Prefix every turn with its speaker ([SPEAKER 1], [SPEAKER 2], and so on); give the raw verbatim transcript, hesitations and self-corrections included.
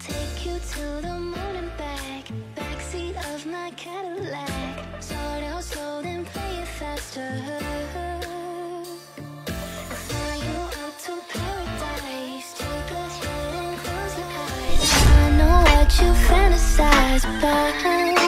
[SPEAKER 1] take you to the moon and back. Backseat of my Cadillac. Start out slow, then play it faster. Fly you out to paradise. Take us there and close your eyes. I know what you fantasize about.